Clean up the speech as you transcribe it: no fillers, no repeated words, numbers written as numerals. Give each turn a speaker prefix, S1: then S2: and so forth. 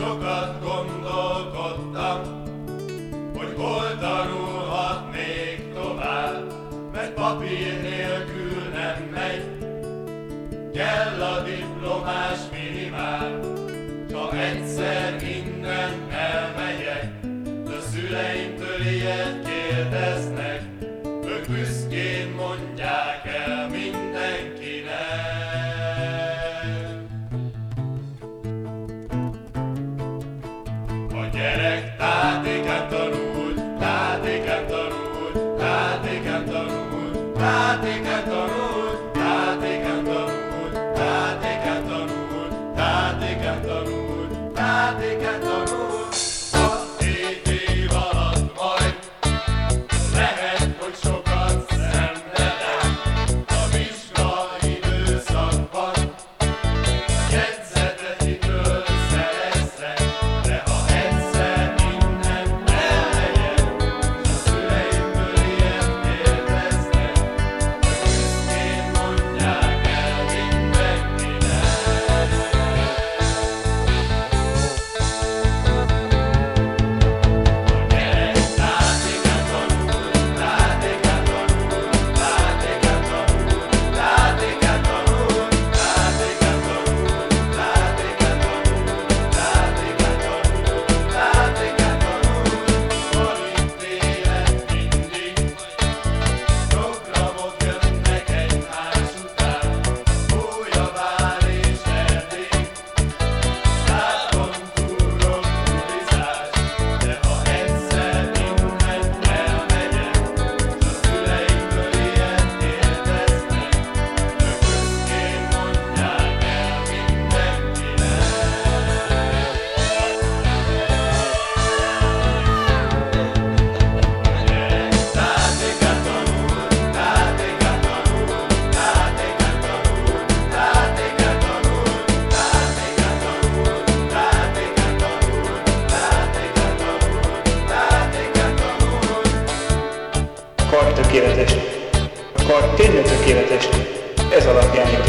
S1: Sokat gondolkodtam, hogy hol tanulhatnék tovább, mert papír nélkül nem megy, kell a diplomás minimál. Ha egyszer innen elmegyek, a szüleimtől ilyet kérdeznek, ők büszkén mondják el mindenkinek. A gyerek tátékán tanult, tátékán tanult, tátékán tanult, tátékán tanult, tátékán tanult, tátékán tanult, tátékán tanult, tátékán tanult. 6-7 év alatt majd lehet, hogy sokat szenvedek a vizsgai időszakban. Jegyzetet hitől szereztek, de ha egyszer innen elmegyek, s a szüleimből ilyet kérdeznek, büszkén mondják el mindenkinek. A gyerek tátékán tanul, tátékán tanul, tátékán tanul, tátékán tanul, tátékán tanul, tátékán tanul, tátékán tanul, tátékán tanul. Van itt élet mindig, programok jönnek egymás után, Hólyavár és Erdély, látom túrok tulizás, de ha egyszer innen elmegyek, s a szüleimből ilyet kérdeznek, ők büszkén mondják el mindenkinek. Tátékán tanul, tátékán tanul, tátékán tanul, tátékán tanul, tátékán tanul, tátékán tanul, tátékán tanul, tátékán tanul.
S2: A kar tökéletes. A kar tényleg tökéletes. Ez alapján jut